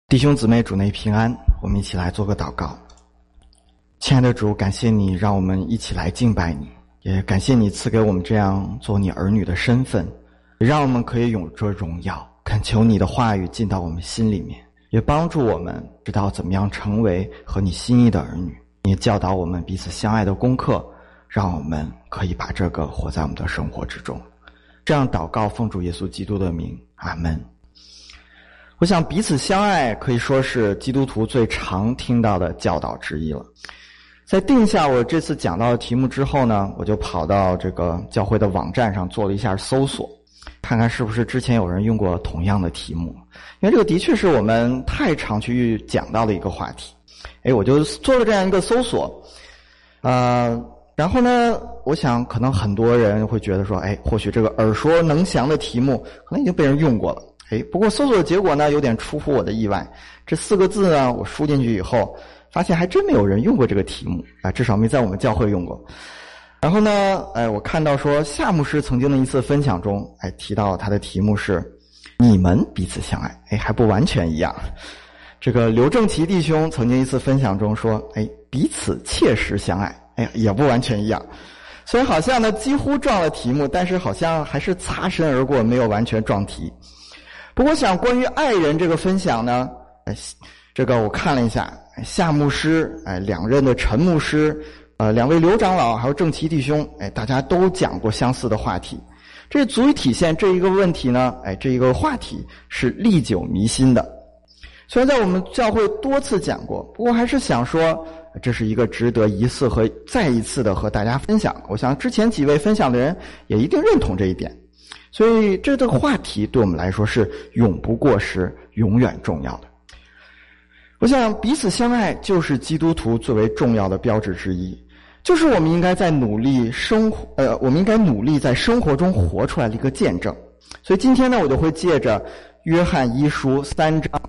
弟兄姊妹，主内平安，我们一起来做个祷告。亲爱的主，感谢你让我们一起来敬拜你，也感谢你赐给我们这样做你儿女的身份，也让我们可以有着荣耀。恳求你的话语进到我们心里面，也帮助我们知道怎么样成为和你心意的儿女，也教导我们彼此相爱的功课，让我们可以把这个活在我们的生活之中。这样祷告，奉主耶稣基督的名，阿们。我想彼此相爱可以说是基督徒最常听到的教导之一了。在定下我这次讲到的题目之后呢，我就跑到这个教会的网站上做了一下搜索，看看是不是之前有人用过同样的题目，因为这个的确是我们太常去讲到的一个话题。我就做了这样一个搜索，然后呢，我想可能很多人会觉得说，或许这个耳熟能详的题目可能已经被人用过了。不过搜索的结果呢，有点出乎我的意外。这4个字呢，我输进去以后，发现还真没有人用过这个题目啊，至少没在我们教会用过。然后呢，我看到说夏牧师曾经的一次分享中，提到他的题目是“你们彼此相爱”，还不完全一样。这个刘正奇弟兄曾经一次分享中说，彼此切实相爱，也不完全一样。所以好像呢几乎撞了题目，但是好像还是擦身而过，没有完全撞题。不过想关于爱人这个分享呢，这个我看了一下，夏牧师，两任的陈牧师，2位刘长老还有正奇弟兄，大家都讲过相似的话题，这足以体现这一个问题呢，这一个话题是历久弥新的。虽然在我们教会多次讲过，不过还是想说这是一个值得一次和再一次的和大家分享。我想之前几位分享的人也一定认同这一点。所以这个话题对我们来说是永不过时，永远重要的。我想彼此相爱就是基督徒最为重要的标志之一，就是我们应该在努力在生活中活出来的一个见证。所以今天呢，我就会借着约翰一书3章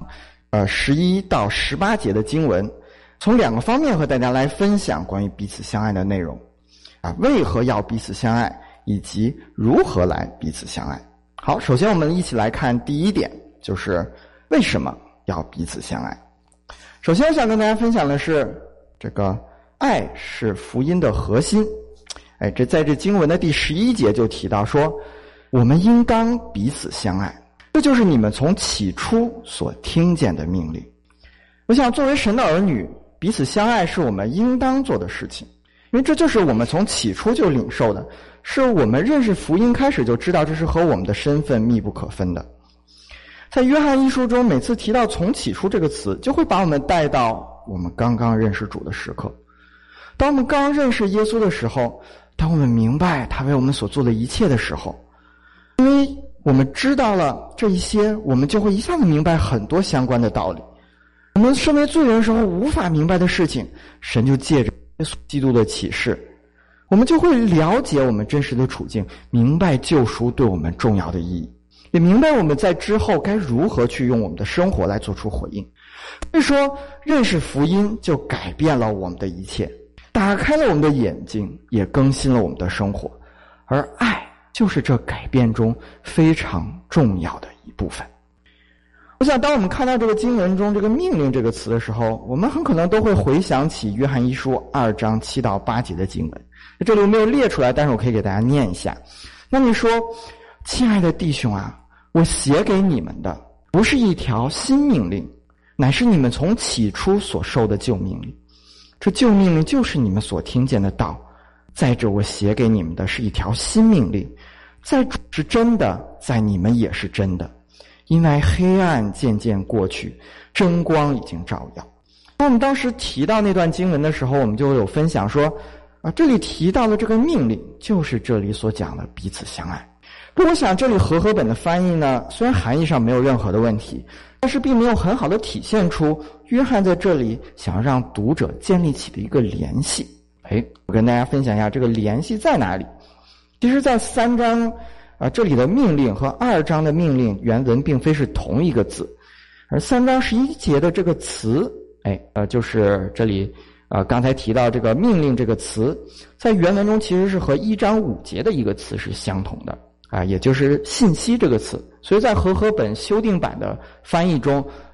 11到18节的经文，从2个方面和大家来分享关于彼此相爱的内容为何要彼此相爱，以及如何来彼此相爱。好，首先我们一起来看第一点，就是为什么要彼此相爱。首先我想跟大家分享的是，这个爱是福音的核心。这在这经文的第11节就提到说，我们应当彼此相爱，这就是你们从起初所听见的命令。我想作为神的儿女，彼此相爱是我们应当做的事情，因为这就是我们从起初就领受的，是我们认识福音开始就知道这是和我们的身份密不可分的。在约翰一书中，每次提到从起初这个词，就会把我们带到我们刚刚认识主的时刻。当我们刚认识耶稣的时候，当我们明白他为我们所做的一切的时候，因为我们知道了这一些，我们就会一下子明白很多相关的道理。我们身为罪人的时候无法明白的事情，神就借着耶稣基督的启示，我们就会了解我们真实的处境，明白救赎对我们重要的意义，也明白我们在之后该如何去用我们的生活来做出回应。所以说，认识福音就改变了我们的一切，打开了我们的眼睛，也更新了我们的生活。而爱就是这改变中非常重要的一部分。我想当我们看到这个经文中这个命令这个词的时候，我们很可能都会回想起约翰一书2章7到8节的经文。这里我没有列出来，但是我可以给大家念一下。那你说，亲爱的弟兄啊，我写给你们的不是一条新命令，乃是你们从起初所受的旧命令。这旧命令就是你们所听见的道。再者，我写给你们的是一条新命令，在主是真的，在你们也是真的。因为黑暗渐渐过去，真光已经照耀。当我们当时提到那段经文的时候，我们就有分享说，这里提到的这个命令，就是这里所讲的彼此相爱。不过我想这里和合本的翻译呢，虽然含义上没有任何的问题，但是并没有很好的体现出约翰在这里想要让读者建立起的一个联系。我跟大家分享一下这个联系在哪里。其实在3章这里的命令和2章的命令原文并非是同一个字，而3章11节的这个词，就是这里刚才提到这个命令这个词，在原文中其实是和1章5节的一个词是相同的也就是信息这个词。所以在和合本修订版的翻译中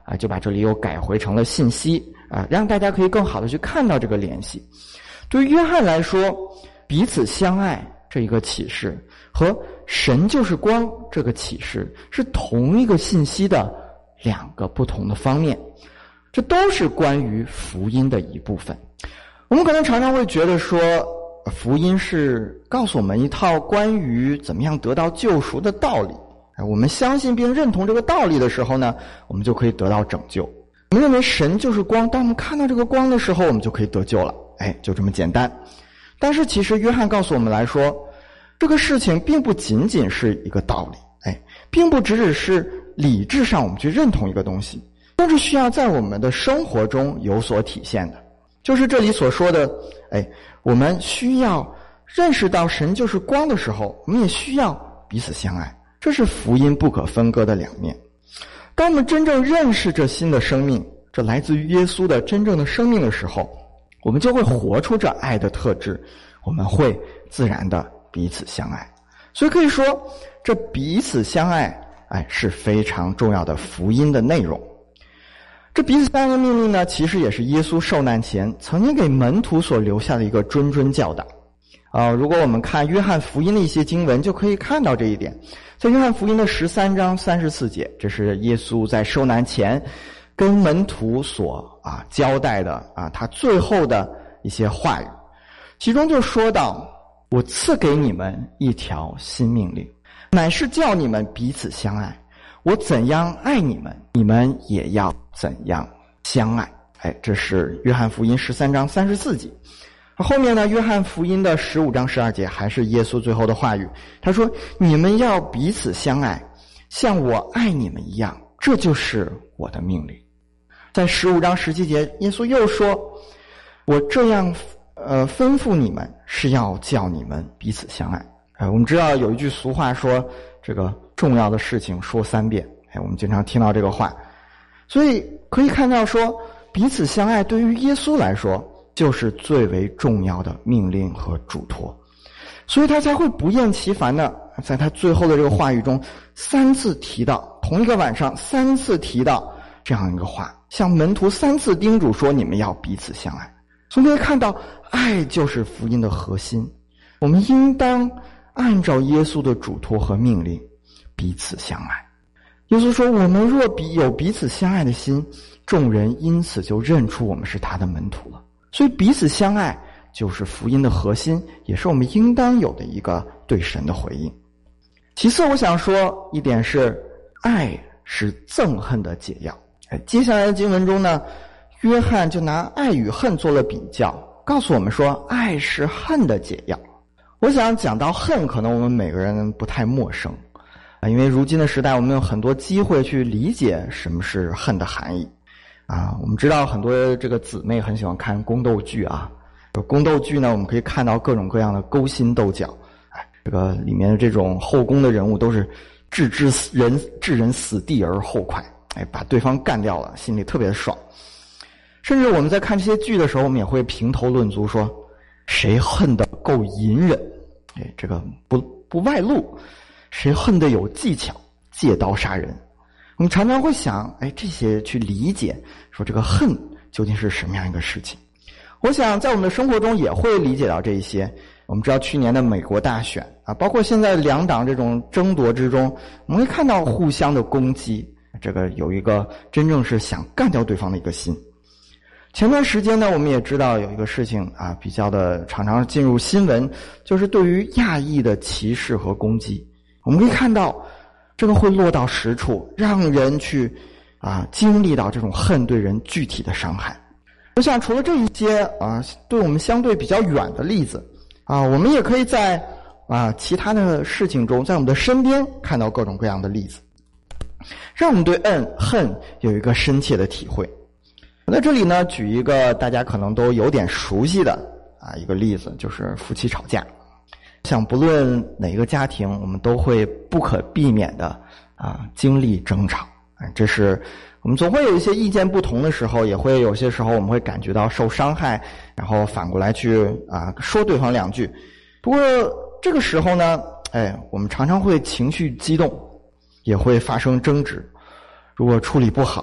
就把这里又改回成了信息让大家可以更好的去看到这个联系。对于约翰来说，彼此相爱这一个启示和神就是光这个启示是同一个信息的两个不同的方面，这都是关于福音的一部分。我们可能常常会觉得说，福音是告诉我们一套关于怎么样得到救赎的道理，我们相信并认同这个道理的时候呢，我们就可以得到拯救。我们认为神就是光，当我们看到这个光的时候，我们就可以得救了，就这么简单。但是其实约翰告诉我们来说，这个事情并不仅仅是一个道理，并不只是理智上我们去认同一个东西，更是需要在我们的生活中有所体现的。就是这里所说的，我们需要认识到神就是光的时候，我们也需要彼此相爱，这是福音不可分割的两面。当我们真正认识这新的生命，这来自于耶稣的真正的生命的时候，我们就会活出这爱的特质，我们会自然的彼此相爱。所以可以说，这彼此相爱，是非常重要的福音的内容。这彼此相爱的命令呢，其实也是耶稣受难前曾经给门徒所留下的一个谆谆教导。如果我们看约翰福音的一些经文，就可以看到这一点。在约翰福音的13章34节，这是耶稣在受难前跟门徒所交代的他最后的一些话语。其中就说到，我赐给你们一条新命令，乃是叫你们彼此相爱。我怎样爱你们，你们也要怎样相爱。这是约翰福音13章34节。后面呢，约翰福音的15章12节还是耶稣最后的话语，他说，你们要彼此相爱，像我爱你们一样，这就是我的命令。在15章17节，耶稣又说，我这样吩咐你们，是要叫你们彼此相爱。我们知道有一句俗话说，这个重要的事情说3遍，我们经常听到这个话。所以可以看到说，彼此相爱对于耶稣来说就是最为重要的命令和嘱托，所以他才会不厌其烦的在他最后的这个话语中3次提到，同一个晚上3次提到这样一个话，向门徒3次叮嘱说，你们要彼此相爱。所以可以看到，爱就是福音的核心，我们应当按照耶稣的嘱托和命令彼此相爱。耶稣说，我们若有彼此相爱的心，众人因此就认出我们是他的门徒了。所以彼此相爱就是福音的核心，也是我们应当有的一个对神的回应。其次我想说一点是，爱是憎恨的解药。接下来的经文中呢，约翰就拿爱与恨做了比较，告诉我们说，爱是恨的解药。我想讲到恨，可能我们每个人不太陌生因为如今的时代，我们有很多机会去理解什么是恨的含义我们知道很多这个姊妹很喜欢看宫斗剧宫斗剧呢，我们可以看到各种各样的勾心斗角这个里面的这种后宫的人物都是置人死地而后快把对方干掉了，心里特别的爽。甚至我们在看这些剧的时候，我们也会评头论足，说谁恨得够隐忍这个不外露，谁恨得有技巧，借刀杀人。我们常常会想这些去理解说这个恨究竟是什么样一个事情。我想在我们的生活中也会理解到这一些。我们知道去年的美国大选包括现在两党这种争夺之中，我们会看到互相的攻击，这个有一个真正是想干掉对方的一个心。前段时间呢，我们也知道有一个事情比较的常常进入新闻，就是对于亚裔的歧视和攻击。我们可以看到这个会落到实处，让人去经历到这种恨对人具体的伤害。我想除了这一些对我们相对比较远的例子我们也可以在其他的事情中，在我们的身边看到各种各样的例子，让我们对恨有一个深切的体会。我在这里呢，举一个大家可能都有点熟悉的一个例子，就是夫妻吵架。想不论哪个家庭，我们都会不可避免的经历争吵这是我们总会有一些意见不同的时候，也会有些时候我们会感觉到受伤害，然后反过来去说对方2句。不过这个时候呢我们常常会情绪激动，也会发生争执。如果处理不好，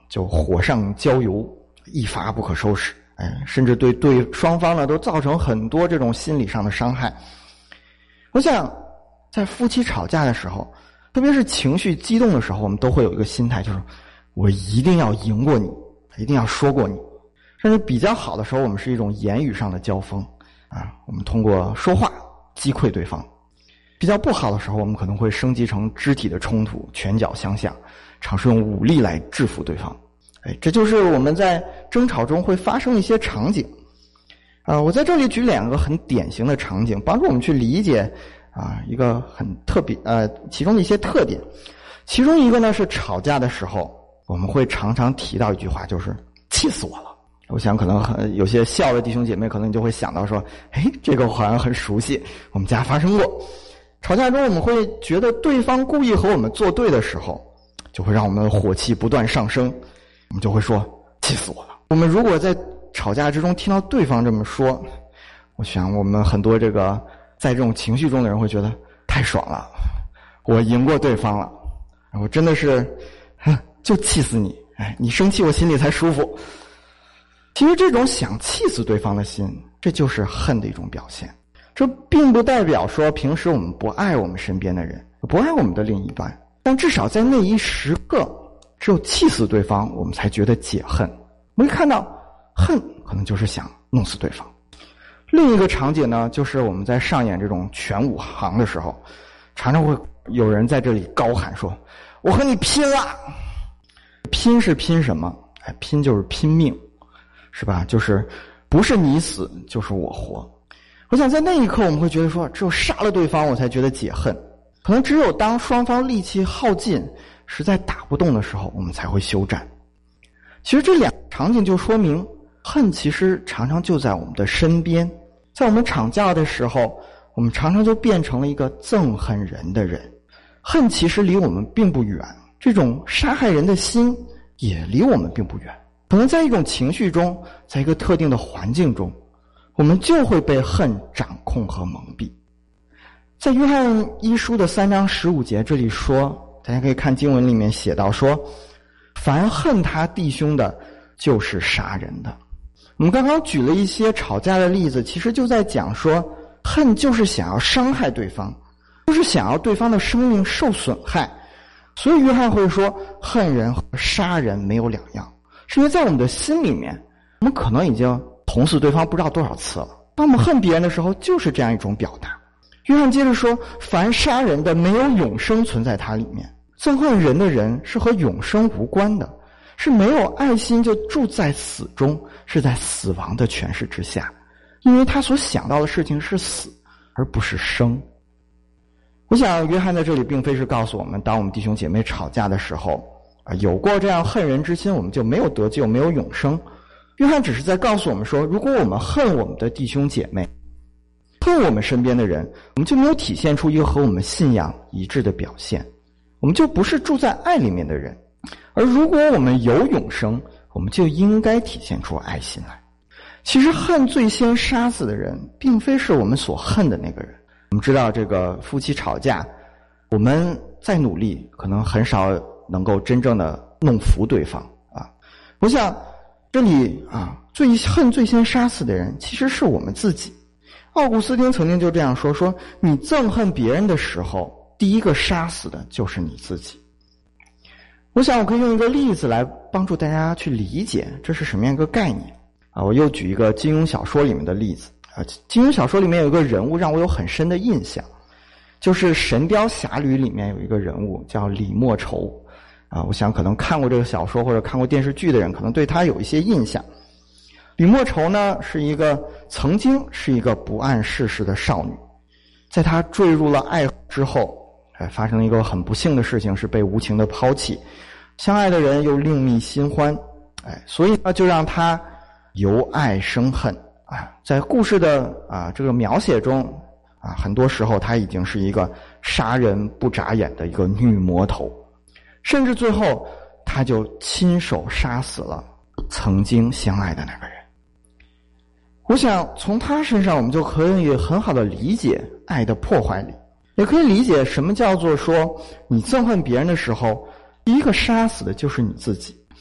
就火上浇油，一发不可收拾，甚至对双方呢都造成很多这种心理上的伤害。我想在夫妻吵架的时候，特别是情绪激动的时候，我们都会有一个心态，就是我一定要赢过你，一定要说过你。甚至比较好的时候，我们是一种言语上的交锋我们通过说话击溃对方。比较不好的时候，我们可能会升级成肢体的冲突，拳脚相向，尝试用武力来制服对方。这就是我们在争吵中会发生一些场景。我在这里举2个很典型的场景，帮助我们去理解一个很特别其中的一些特点。其中一个呢是吵架的时候，我们会常常提到一句话，就是气死我了。我想可能有些笑的弟兄姐妹可能你就会想到说，这个好像很熟悉，我们家发生过。吵架中我们会觉得对方故意和我们作对的时候，就会让我们的火气不断上升，我们就会说气死我了。我们如果在吵架之中听到对方这么说，我想我们很多在这种情绪中的人会觉得太爽了，我赢过对方了，我真的是就气死你，你生气我心里才舒服。其实这种想气死对方的心，这就是恨的一种表现。这并不代表说平时我们不爱我们身边的人，不爱我们的另一半，但至少在那一时刻，只有气死对方，我们才觉得解恨。我们看到恨可能就是想弄死对方。另一个场景呢，就是我们在上演这种全武行的时候，常常会有人在这里高喊说，我和你拼了。拼是拼什么？拼就是拼命，是吧？就是不是你死就是我活。我想在那一刻我们会觉得说，只有杀了对方我才觉得解恨，可能只有当双方力气耗尽，实在打不动的时候，我们才会休战。其实这2个场景就说明，恨其实常常就在我们的身边。在我们吵架的时候，我们常常就变成了一个憎恨人的人。恨其实离我们并不远，这种杀害人的心也离我们并不远。可能在一种情绪中，在一个特定的环境中，我们就会被恨掌控和蒙蔽。在约翰一书的3章15节这里说，大家可以看经文里面写到说，凡恨他弟兄的，就是杀人的。我们刚刚举了一些吵架的例子，其实就在讲说，恨就是想要伤害对方，就是想要对方的生命受损害。所以约翰会说，恨人和杀人没有两样，是因为在我们的心里面，我们可能已经捅死对方不知道多少次了。当我们恨别人的时候，就是这样一种表达。约翰接着说，凡杀人的没有永生存在他里面，憎恨人的人是和永生无关的，是没有爱心就住在死中，是在死亡的权势之下，因为他所想到的事情是死而不是生。我想约翰在这里并非是告诉我们，当我们弟兄姐妹吵架的时候有过这样恨人之心，我们就没有得救，没有永生。约翰只是在告诉我们说，如果我们恨我们的弟兄姐妹，恨我们身边的人，我们就没有体现出一个和我们信仰一致的表现，我们就不是住在爱里面的人。而如果我们有永生，我们就应该体现出爱心来。其实恨最先杀死的人并非是我们所恨的那个人。我们知道这个夫妻吵架，我们再努力可能很少能够真正的弄服对方啊。我想这里最恨最先杀死的人其实是我们自己。奥古斯丁曾经就这样说，你憎恨别人的时候，第一个杀死的就是你自己。我想我可以用一个例子来帮助大家去理解这是什么样一个概念我又举一个金庸小说里面的例子金庸小说里面有一个人物让我有很深的印象，就是《神雕侠侣》里面有一个人物叫李莫愁我想可能看过这个小说或者看过电视剧的人可能对他有一些印象。李莫愁呢曾经是一个不谙世事的少女，在她坠入了爱河之后发生了一个很不幸的事情，是被无情的抛弃，相爱的人又另觅新欢所以呢就让她由爱生恨在故事的这个描写中很多时候她已经是一个杀人不眨眼的一个女魔头，甚至最后她就亲手杀死了曾经相爱的那个人。我想从她身上我们就可以很好的理解爱的破坏力，也可以理解什么叫做说你憎恨别人的时候，第一个杀死的就是你自己。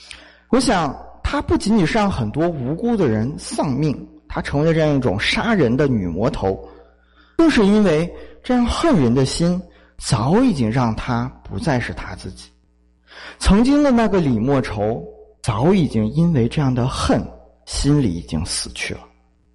我想他不仅仅是让很多无辜的人丧命，他成为了这样一种杀人的女魔头，更是因为这样恨人的心早已经让他不再是他自己。曾经的那个李莫愁早已经因为这样的恨心里已经死去了。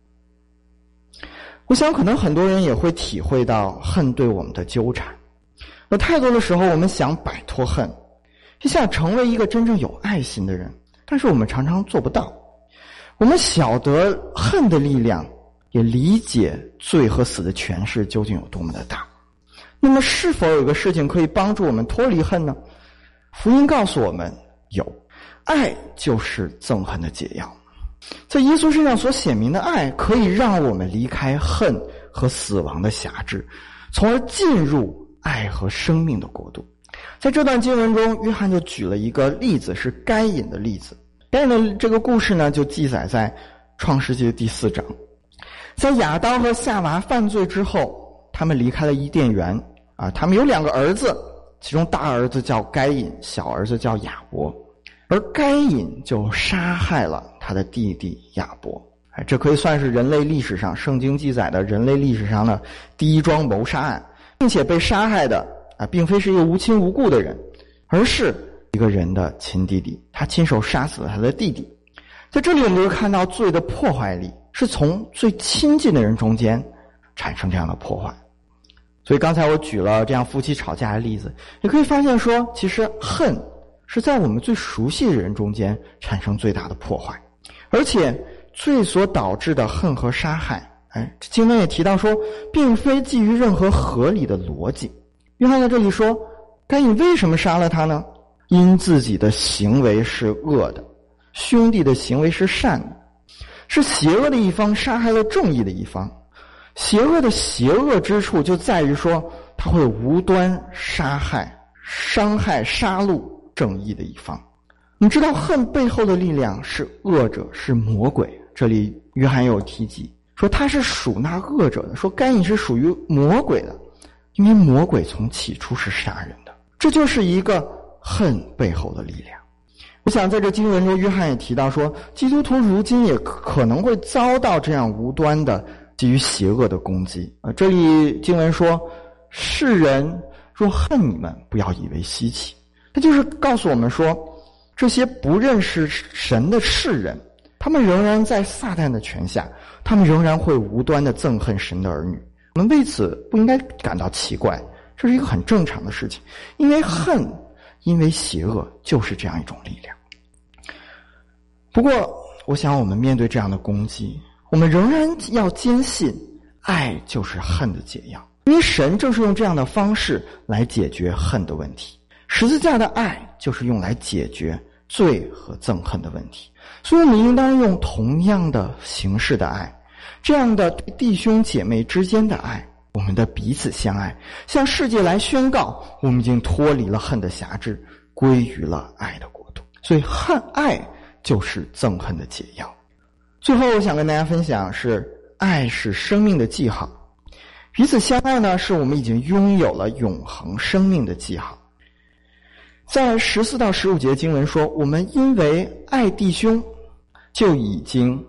我想可能很多人也会体会到恨对我们的纠缠。有太多的时候我们想摆脱恨，也想成为一个真正有爱心的人，但是我们常常做不到。我们晓得恨的力量，也理解罪和死的权势究竟有多么的大。那么是否有个事情可以帮助我们脱离恨呢？福音告诉我们有，爱就是憎恨的解药。在耶稣身上所显明的爱，可以让我们离开恨和死亡的辖制，从而进入爱和生命的国度。在这段经文中，约翰就举了一个例子，是该隐的例子。该隐的这个故事呢，就记载在创世纪的第4章。在亚当和夏娃犯罪之后，他们离开了伊甸园他们有2个儿子，其中大儿子叫该隐，小儿子叫亚伯。而该隐就杀害了他的弟弟亚伯。这可以算是人类历史上，圣经记载的人类历史上的第一桩谋杀案，并且被杀害的并非是一个无亲无故的人，而是一个人的亲弟弟，他亲手杀死了他的弟弟。在这里我们就会看到罪的破坏力是从最亲近的人中间产生这样的破坏。所以刚才我举了这样夫妻吵架的例子，也可以发现说，其实恨是在我们最熟悉的人中间产生最大的破坏。而且罪所导致的恨和杀害，经文也提到说，并非基于任何合理的逻辑。约翰在这里说，该隐为什么杀了他呢？因自己的行为是恶的，兄弟的行为是善的，是邪恶的一方杀害了正义的一方。邪恶的邪恶之处就在于说，他会无端杀害、伤害、杀戮正义的一方。你知道恨背后的力量是恶者，是魔鬼。这里约翰有提及说他是属那恶者的，说该隐是属于魔鬼的，因为魔鬼从起初是杀人的。这就是一个恨背后的力量。我想在这经文中，约翰也提到说，基督徒如今也可能会遭到这样无端的基于邪恶的攻击。这里经文说，世人若恨你们，不要以为稀奇。他就是告诉我们说，这些不认识神的世人，他们仍然在撒旦的权下，他们仍然会无端的憎恨神的儿女。我们为此不应该感到奇怪，这是一个很正常的事情，因为恨，因为邪恶就是这样一种力量。不过我想我们面对这样的攻击，我们仍然要坚信爱就是恨的解药，因为神正是用这样的方式来解决恨的问题。十字架的爱就是用来解决罪和憎恨的问题，所以我们应当用同样的形式的爱，这样的弟兄姐妹之间的爱，我们的彼此相爱，向世界来宣告我们已经脱离了恨的辖制，归于了爱的国度。所以爱就是憎恨的解药。最后我想跟大家分享是，爱是生命的记号，彼此相爱呢，是我们已经拥有了永恒生命的记号。在14到15节经文说，我们因为爱弟兄就已经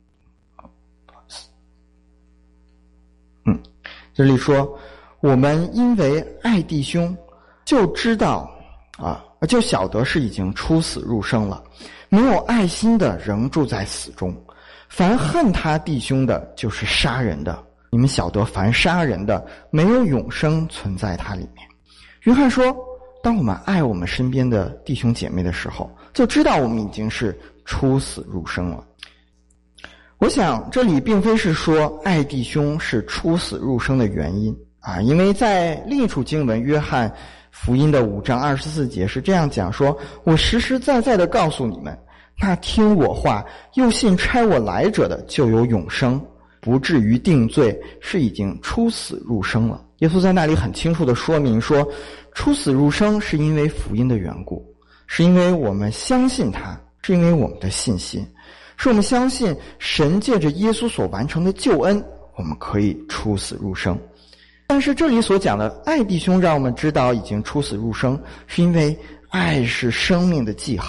这里说，我们因为爱弟兄就知道就晓得是已经出死入生了。没有爱心的仍住在死中，凡恨他弟兄的就是杀人的。你们晓得凡杀人的没有永生存在他里面。约翰说，当我们爱我们身边的弟兄姐妹的时候，就知道我们已经是出死入生了。我想这里并非是说爱弟兄是出死入生的原因因为在另一处经文约翰福音的5章24节是这样讲说，我实实在在的告诉你们，那听我话又信差我来者的就有永生，不至于定罪，是已经出死入生了。耶稣在那里很清楚的说明说，出死入生是因为福音的缘故，是因为我们相信他，是因为我们的信心，是我们相信神借着耶稣所完成的救恩，我们可以出死入生。但是这里所讲的爱弟兄让我们知道已经出死入生，是因为爱是生命的记号，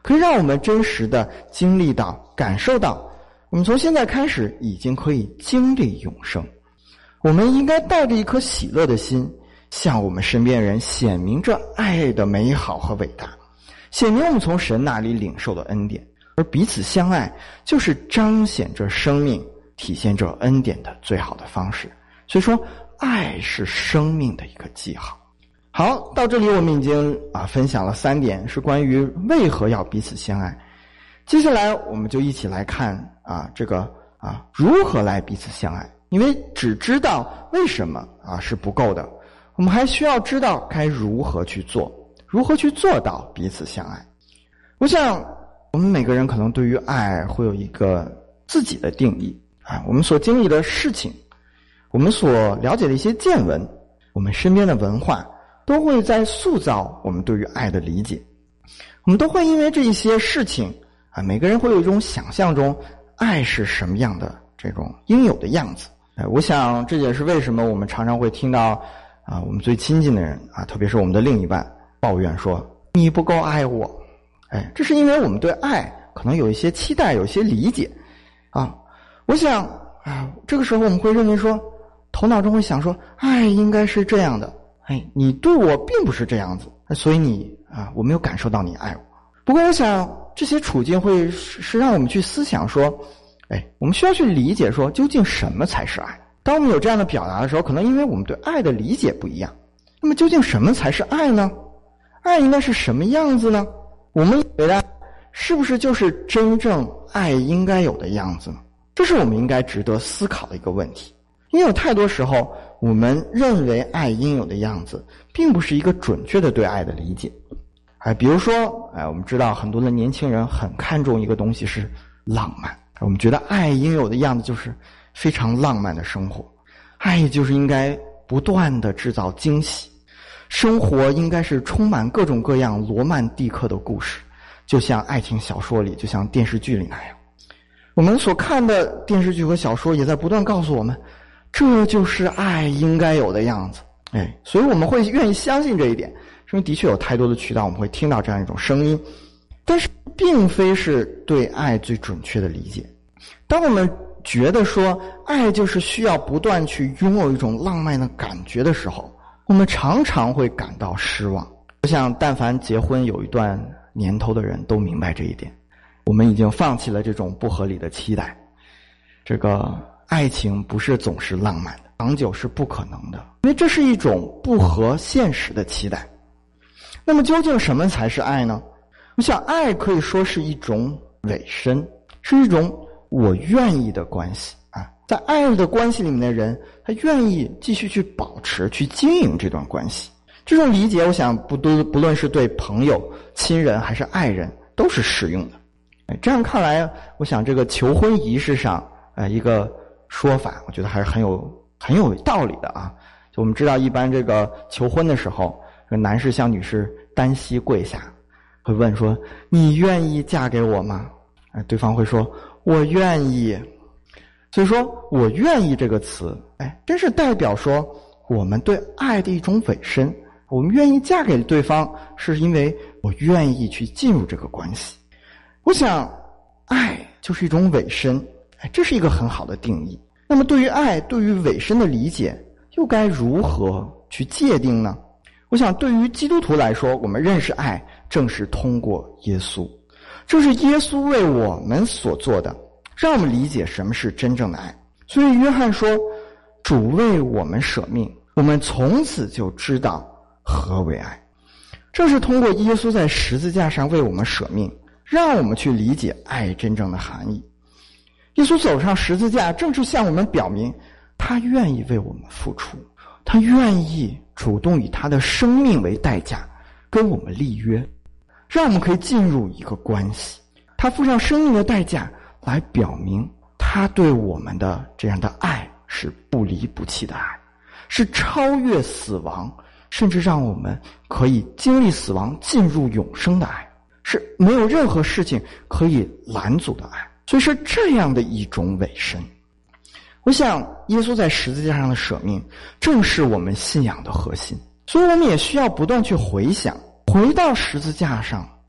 可以让我们真实的经历到、感受到，我们从现在开始已经可以经历永生。我们应该带着一颗喜乐的心，向我们身边人显明这爱的美好和伟大，显明我们从神那里领受的恩典。而彼此相爱就是彰显着生命、体现着恩典的最好的方式。所以说，爱是生命的一个记号。好，到这里我们已经分享了3点，是关于为何要彼此相爱。接下来我们就一起来看如何来彼此相爱。因为只知道为什么是不够的，我们还需要知道该如何去做，如何去做到彼此相爱。我想我们每个人可能对于爱会有一个自己的定义我们所经历的事情，我们所了解的一些见闻，我们身边的文化，都会在塑造我们对于爱的理解。我们都会因为这一些事情每个人会有一种想象中爱是什么样的这种应有的样子。我想这也是为什么我们常常会听到我们最亲近的人特别是我们的另一半抱怨说你不够爱我。这是因为我们对爱可能有一些期待，有一些理解我想这个时候我们会认为说，头脑中会想说，爱应该是这样的，你对我并不是这样子，所以我没有感受到你爱我。不过我想这些处境会是让我们去思想说，我们需要去理解说究竟什么才是爱。当我们有这样的表达的时候，可能因为我们对爱的理解不一样，那么究竟什么才是爱呢？爱应该是什么样子呢？我们以为的是不是就是真正爱应该有的样子呢？这是我们应该值得思考的一个问题。因为有太多时候我们认为爱应有的样子并不是一个准确的对爱的理解。比如说我们知道很多的年轻人很看重一个东西是浪漫，我们觉得爱应有的样子就是非常浪漫的生活，爱就是应该不断的制造惊喜，生活应该是充满各种各样罗曼蒂克的故事，就像爱情小说里，就像电视剧里那样。我们所看的电视剧和小说也在不断告诉我们，这就是爱应该有的样子。所以我们会愿意相信这一点，因为的确有太多的渠道我们会听到这样一种声音，但是并非是对爱最准确的理解。当我们觉得说爱就是需要不断去拥有一种浪漫的感觉的时候，我们常常会感到失望。我想但凡结婚有一段年头的人都明白这一点，我们已经放弃了这种不合理的期待。这个爱情不是总是浪漫的，长久是不可能的，因为这是一种不合现实的期待。那么究竟什么才是爱呢？我想爱可以说是一种委身，是一种我愿意的关系在爱的关系里面的人，他愿意继续去保持、去经营这段关系。这种理解我想不论是对朋友、亲人还是爱人都是适用的。这样看来，我想这个求婚仪式上一个说法，我觉得还是很有道理的就我们知道一般这个求婚的时候，男士向女士单膝跪下，会问说你愿意嫁给我吗？对方会说我愿意。所以说我愿意这个词真是代表说我们对爱的一种委身。我们愿意嫁给对方是因为我愿意去进入这个关系。我想爱就是一种委身，这是一个很好的定义。那么对于爱，对于委身的理解又该如何去界定呢？我想对于基督徒来说，我们认识爱正是通过耶稣，这是耶稣为我们所做的，让我们理解什么是真正的爱。所以约翰说，主为我们舍命，我们从此就知道何为爱。正是通过耶稣在十字架上为我们舍命，让我们去理解爱真正的含义。耶稣走上十字架，正是向我们表明他愿意为我们付出，他愿意主动以他的生命为代价跟我们立约，让我们可以进入一个关系。他付上生命的代价来表明他对我们的这样的爱是不离不弃的爱，是超越死亡，甚至让我们可以经历死亡进入永生的爱，是没有任何事情可以拦阻的爱。所以是这样的一种委身。我想耶稣在十字架上的舍命正是我们信仰的核心，所以我们也需要不断去回想，回到十字架上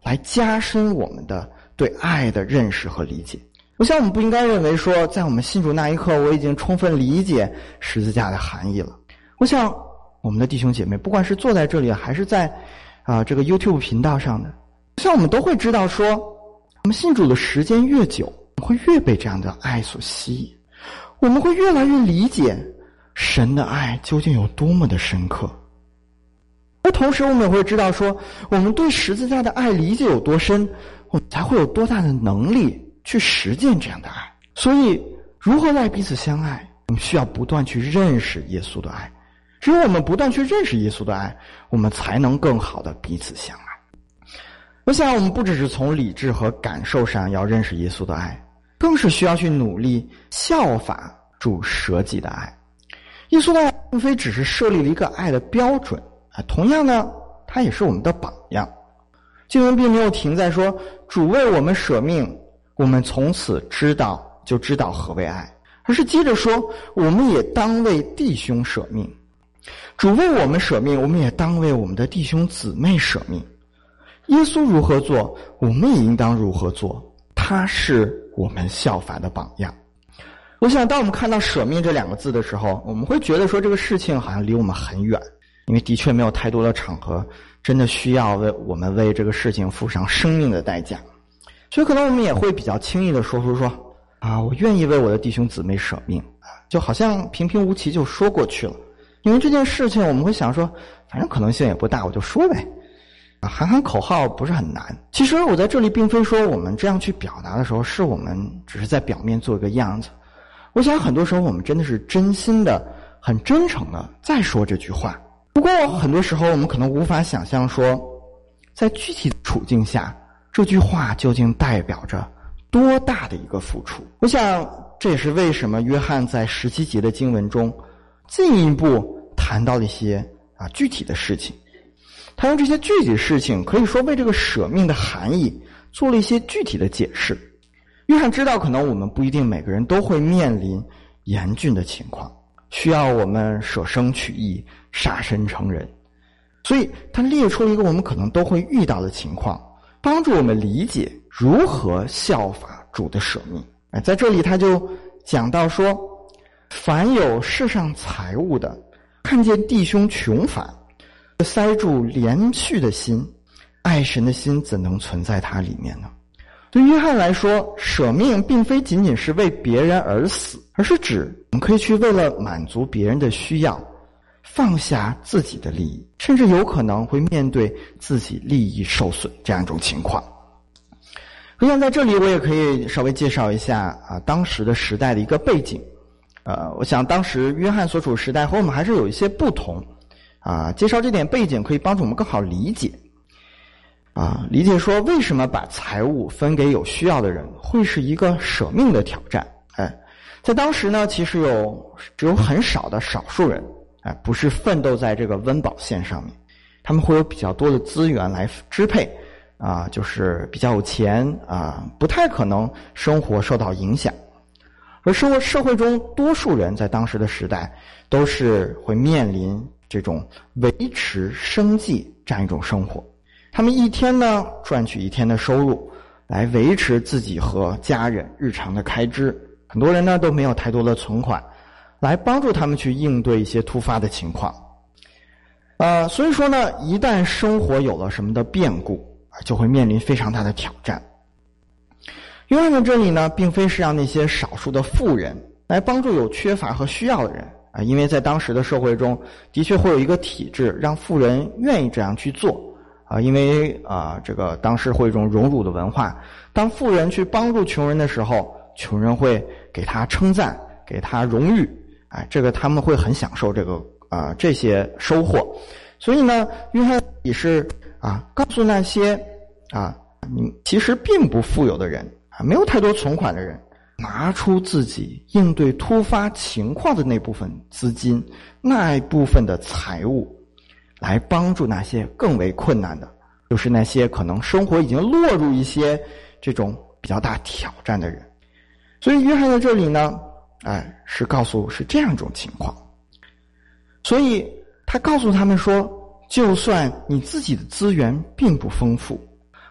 来加深我们的对爱的认识和理解。我想我们不应该认为说，在我们信主那一刻，我已经充分理解十字架的含义了。我想我们的弟兄姐妹，不管是坐在这里还是在这个 YouTube 频道上的，像我们都会知道说，我们信主的时间越久，我们会越被这样的爱所吸引，我们会越来越理解神的爱究竟有多么的深刻。而同时我们也会知道说，我们对十字架的爱理解有多深，我们才会有多大的能力去实践这样的爱。所以如何来彼此相爱，我们需要不断去认识耶稣的爱。只有我们不断去认识耶稣的爱，我们才能更好的彼此相爱。我想我们不只是从理智和感受上要认识耶稣的爱，更是需要去努力效法主舍己的爱。耶稣的爱并非只是设立了一个爱的标准，同样呢，它也是我们的榜样。经文并没有停在说主为我们舍命，我们从此知道何为爱，而是接着说我们也当为弟兄舍命。主为我们舍命，我们也当为我们的弟兄姊妹舍命。耶稣如何做，我们也应当如何做，他是我们效法的榜样。我想当我们看到舍命这两个字的时候，我们会觉得说这个事情好像离我们很远，因为的确没有太多的场合真的需要我们为这个事情付上生命的代价，所以可能我们也会比较轻易的说出说我愿意为我的弟兄姊妹舍命，就好像平平无奇就说过去了。因为这件事情我们会想说，反正可能性也不大，我就说呗，喊喊口号不是很难。其实我在这里并非说我们这样去表达的时候是我们只是在表面做一个样子，我想很多时候我们真的是真心的很真诚的在说这句话。不过很多时候我们可能无法想象说，在具体的处境下这句话究竟代表着多大的一个付出。我想这也是为什么约翰在17节的经文中进一步谈到了一些具体的事情。他用这些具体的事情可以说为这个舍命的含义做了一些具体的解释。约翰知道可能我们不一定每个人都会面临严峻的情况，需要我们舍生取义，杀身成仁，所以他列出了一个我们可能都会遇到的情况，帮助我们理解如何效法主的舍命。在这里他就讲到说，凡有世上财物的，看见弟兄穷乏，塞住怜恤的心，爱神的心怎能存在他里面呢？对约翰来说，舍命并非仅仅是为别人而死，而是指我们可以去为了满足别人的需要，放下自己的利益，甚至有可能会面对自己利益受损这样一种情况。我想在这里我也可以稍微介绍一下当时的时代的一个背景。我想当时约翰所处时代和我们还是有一些不同介绍这点背景可以帮助我们更好理解理解说为什么把财物分给有需要的人会是一个舍命的挑战。在当时呢，其实只有很少的少数人不是奋斗在这个温饱线上面，他们会有比较多的资源来支配就是比较有钱不太可能生活受到影响。而社会中多数人在当时的时代都是会面临这种维持生计这样一种生活，他们一天呢赚取一天的收入来维持自己和家人日常的开支，很多人呢都没有太多的存款来帮助他们去应对一些突发的情况所以说呢，一旦生活有了什么的变故就会面临非常大的挑战。约翰在这里呢，并非是让那些少数的富人来帮助有缺乏和需要的人因为在当时的社会中的确会有一个体制让富人愿意这样去做因为这个当时会有一种荣辱的文化，当富人去帮助穷人的时候，穷人会给他称赞，给他荣誉这个他们会很享受这些收获。所以呢，约翰也是告诉那些你其实并不富有的人没有太多存款的人，拿出自己应对突发情况的那部分资金，那一部分的财物来帮助那些更为困难的，就是那些可能生活已经落入一些这种比较大挑战的人。所以约翰在这里呢是这样一种情况。所以他告诉他们说，就算你自己的资源并不丰富，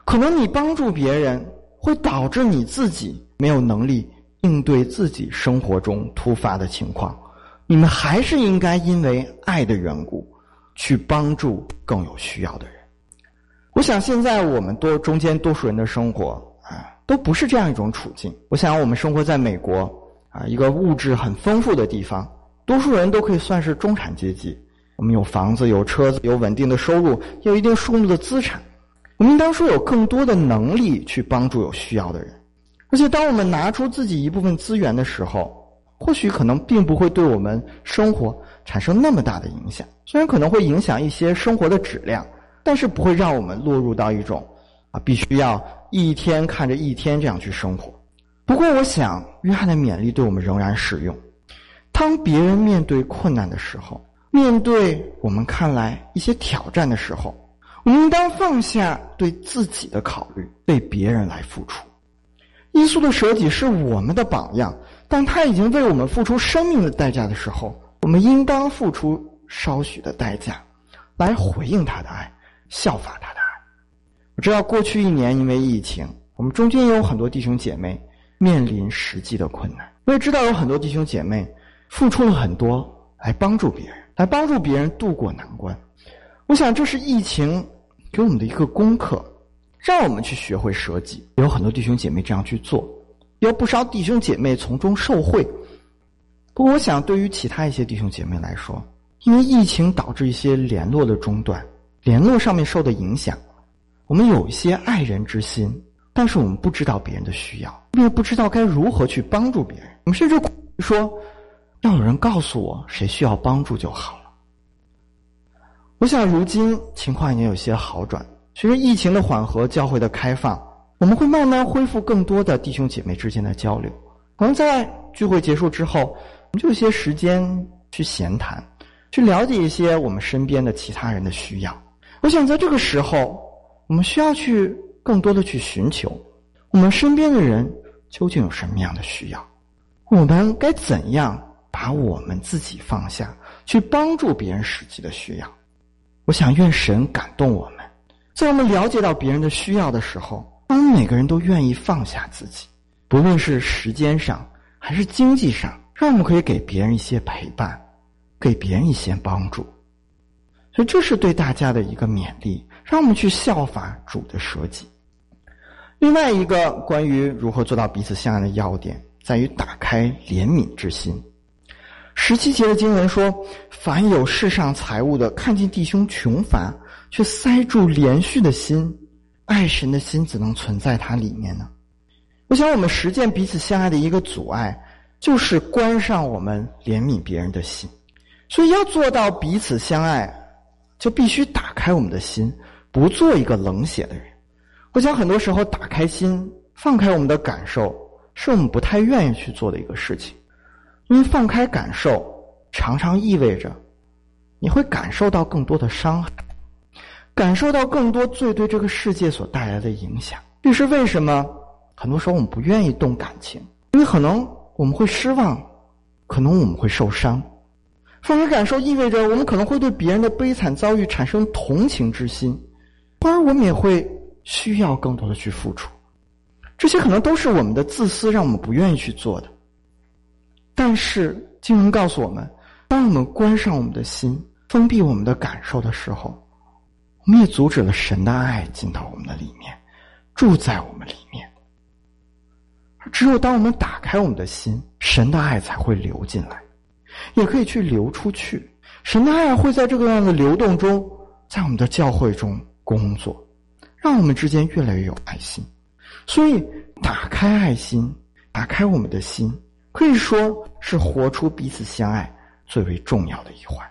可能你帮助别人会导致你自己没有能力应对自己生活中突发的情况，你们还是应该因为爱的缘故去帮助更有需要的人。我想现在我们中间多数人的生活都不是这样一种处境。我想我们生活在美国一个物质很丰富的地方，多数人都可以算是中产阶级，我们有房子，有车子，有稳定的收入，有一定数目的资产，我们应当说有更多的能力去帮助有需要的人。而且当我们拿出自己一部分资源的时候，或许可能并不会对我们生活产生那么大的影响，虽然可能会影响一些生活的质量，但是不会让我们落入到一种必须要一天看着一天这样去生活。不过我想约翰的勉励对我们仍然适用。当别人面对困难的时候，面对我们看来一些挑战的时候，我们应当放下对自己的考虑，为别人来付出。耶稣的舍己是我们的榜样，但他已经为我们付出生命的代价的时候，我们应当付出少许的代价来回应他的爱，效法他的爱。我知道过去1年因为疫情，我们中间也有很多弟兄姐妹面临实际的困难，我也知道有很多弟兄姐妹付出了很多来帮助别人度过难关。我想这是疫情给我们的一个功课，让我们去学会舍己。有很多弟兄姐妹这样去做，有不少弟兄姐妹从中受惠。不过我想对于其他一些弟兄姐妹来说，因为疫情导致一些联络的中断，联络上面受的影响，我们有一些爱人之心，但是我们不知道别人的需要，我们也不知道该如何去帮助别人。我们甚至说要有人告诉我谁需要帮助就好了。我想如今情况已经有些好转，随着疫情的缓和，教会的开放，我们会慢慢恢复更多的弟兄姐妹之间的交流。可能在聚会结束之后，我们就有些时间去闲谈，去了解一些我们身边的其他人的需要。我想在这个时候，我们需要去更多的去寻求我们身边的人究竟有什么样的需要，我们该怎样把我们自己放下，去帮助别人实际的需要。我想愿神感动我们，在我们了解到别人的需要的时候，让我们每个人都愿意放下自己，不论是时间上还是经济上，让我们可以给别人一些陪伴，给别人一些帮助。所以这是对大家的一个勉励，让我们去效法主的舍己。另外一个关于如何做到彼此相爱的要点，在于打开怜悯之心。17节的经文说，凡有世上财物的，看见弟兄穷乏，却塞住连续的心，爱神的心怎能存在他里面呢？我想我们实践彼此相爱的一个阻碍，就是关上我们怜悯别人的心。所以要做到彼此相爱，就必须打开我们的心，不做一个冷血的人。我想很多时候打开心，放开我们的感受，是我们不太愿意去做的一个事情。因为放开感受常常意味着你会感受到更多的伤害，感受到更多罪对这个世界所带来的影响。这是为什么很多时候我们不愿意动感情，因为可能我们会失望，可能我们会受伤。放开感受意味着我们可能会对别人的悲惨遭遇产生同情之心，而我们也会需要更多的去付出。这些可能都是我们的自私让我们不愿意去做的。但是经文告诉我们，当我们关上我们的心，封闭我们的感受的时候，我们也阻止了神的爱进到我们的里面，住在我们里面。而只有当我们打开我们的心，神的爱才会流进来，也可以去流出去。神的爱会在这个样的流动中，在我们的教会中工作，让我们之间越来越有爱心。所以打开爱心，打开我们的心，可以说是活出彼此相爱最为重要的一环。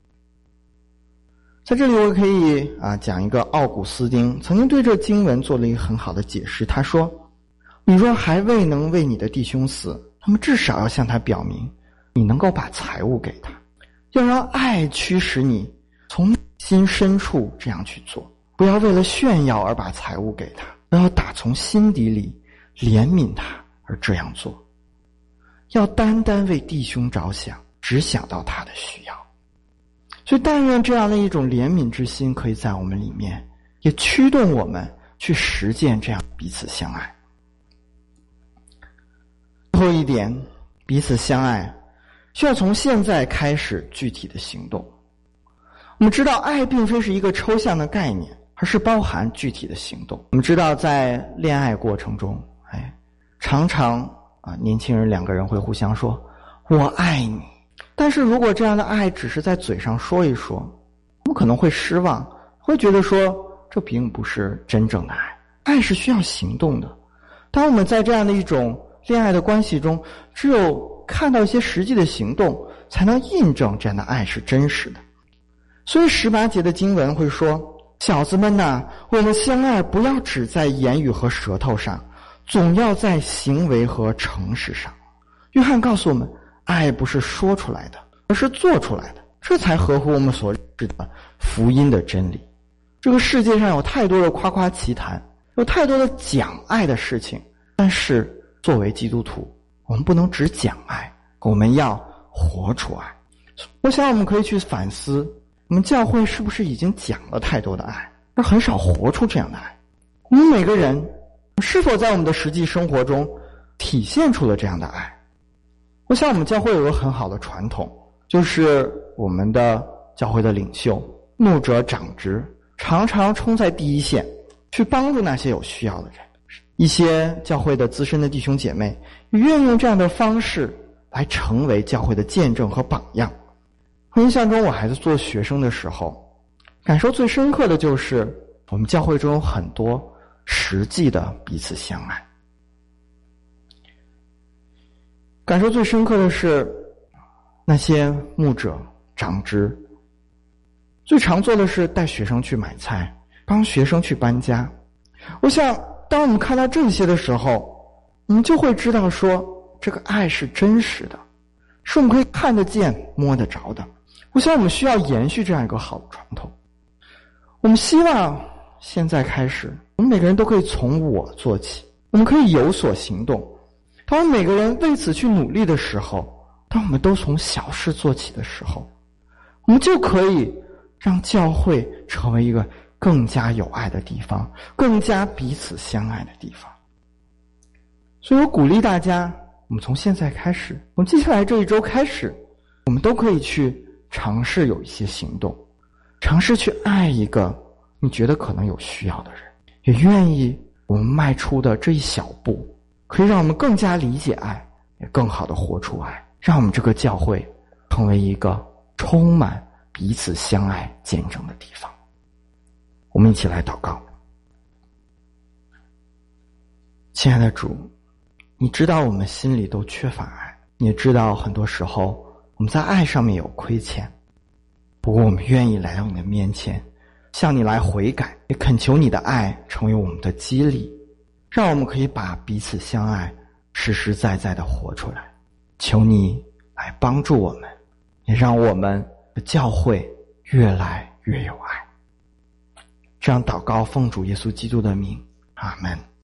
在这里我可以讲一个奥古斯丁曾经对这经文做了一个很好的解释。他说，你若还未能为你的弟兄死，那么至少要向他表明你能够把财物给他，要让爱驱使你从心深处这样去做，不要为了炫耀而把财物给他，要打从心底里怜悯他而这样做，要单单为弟兄着想，只想到他的需要。所以但愿这样的一种怜悯之心可以在我们里面，也驱动我们去实践这样彼此相爱。最后一点，彼此相爱需要从现在开始具体的行动。我们知道爱并非是一个抽象的概念，而是包含具体的行动。我们知道在恋爱过程中，常常年轻人两个人会互相说我爱你，但是如果这样的爱只是在嘴上说一说，我们可能会失望，会觉得说这并不是真正的爱。爱是需要行动的。当我们在这样的一种恋爱的关系中，只有看到一些实际的行动，才能印证这样的爱是真实的。所以18节的经文会说，小子们哪，我们相爱不要只在言语和舌头上，总要在行为和诚实上。约翰告诉我们，爱不是说出来的，而是做出来的，这才合乎我们所认知的福音的真理。这个世界上有太多的夸夸其谈，有太多的讲爱的事情，但是作为基督徒，我们不能只讲爱，我们要活出爱。我想我们可以去反思，我们教会是不是已经讲了太多的爱，而很少活出这样的爱？我们每个人是否在我们的实际生活中体现出了这样的爱？我想我们教会有个很好的传统，就是我们的教会的领袖、牧者、长执常常冲在第一线，去帮助那些有需要的人。一些教会的资深的弟兄姐妹愿意用这样的方式来成为教会的见证和榜样。我印象中，我还在做学生的时候，感受最深刻的就是我们教会中有很多实际的彼此相爱。感受最深刻的是那些牧者、长执最常做的是带学生去买菜，帮学生去搬家。我想当我们看到这些的时候，我们就会知道说这个爱是真实的，是我们可以看得见摸得着的。我想我们需要延续这样一个好的传统。我们希望现在开始，我们每个人都可以从我做起，我们可以有所行动。当我们每个人为此去努力的时候，当我们都从小事做起的时候，我们就可以让教会成为一个更加有爱的地方，更加彼此相爱的地方。所以我鼓励大家，我们从现在开始，我们接下来这一周开始，我们都可以去尝试有一些行动，尝试去爱一个你觉得可能有需要的人，也愿意我们迈出的这一小步，可以让我们更加理解爱，也更好的活出爱，让我们这个教会成为一个充满彼此相爱见证的地方。我们一起来祷告。亲爱的主，你知道我们心里都缺乏爱，你也知道很多时候我们在爱上面有亏欠，不过我们愿意来到你的面前，向你来悔改，也恳求你的爱成为我们的激励，让我们可以把彼此相爱实实在在的活出来。求你来帮助我们，也让我们的教会越来越有爱。这样祷告，奉主耶稣基督的名，阿们。